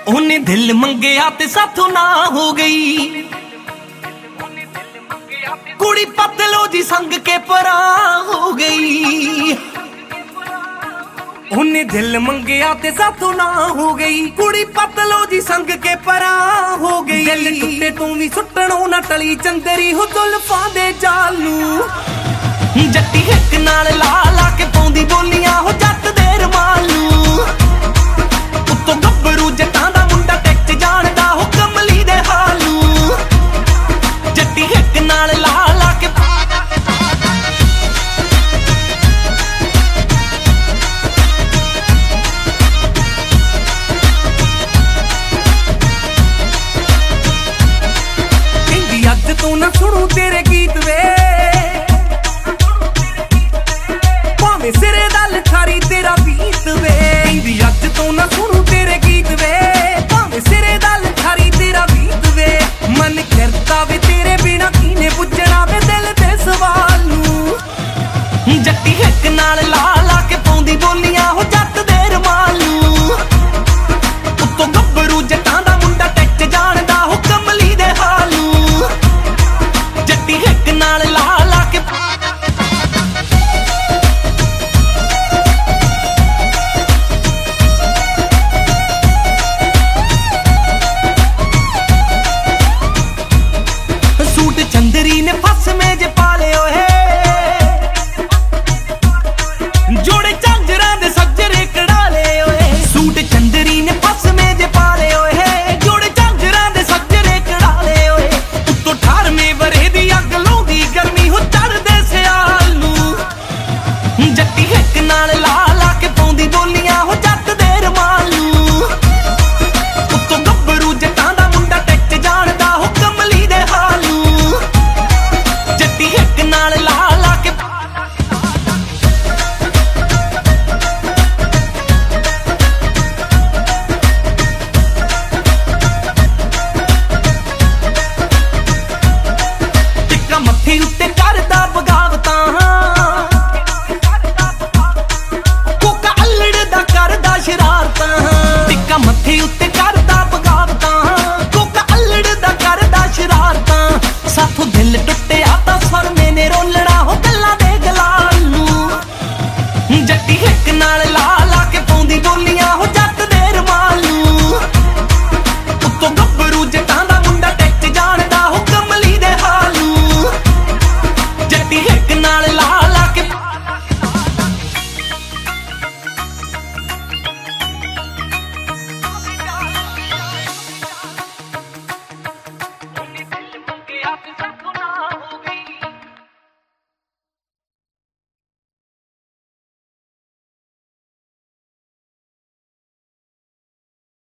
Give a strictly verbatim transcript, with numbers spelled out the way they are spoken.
ਉਹਨੇ ਦਿਲ ਮੰਗਿਆ ਤੇ ਸਾਥੋਂ ਨਾ ਹੋ ਗਈ। ਕੁੜੀ ਪਤਲੋ ਜੀ ਸੰਗ ਕੇ ਪਰਾਂ ਹੋ ਗਈ। ਉਹਨੇ ਦਿਲ ਮੰਗਿਆ ਤੇ ਸਾਥੋਂ ਨਾ ਹੋ ਗਈ। ਕੁੜੀ ਪਤਲੋ ਜੀ ਸੰਗ ਕੇ ਪਰਾਂ ਹੋ ਗਈ। ਦਿਲ ਟੁੱਟੇ ਤੂੰ ਵੀ ਸੁੱਟਣੋਂ ਨਾ ਟਲੀ ਚੰਦਰੀ ਹੋ ਜ਼ੁਲਫਾਂ ਦੇ ਜਾਲ ਨੂੰ। ਜੱਟੀ ਹਿੱਕ ਨਾਲ ਲਾ ਲਾ ਕੇ ਪਾਉਂਦੀ ਬੋਲੀਆਂ ਹੋ ਜੱਟ ਦੇ ਰਮਾਲ ਨੂੰ। ਉੱਤੋਂ ਗੱਭਰੂ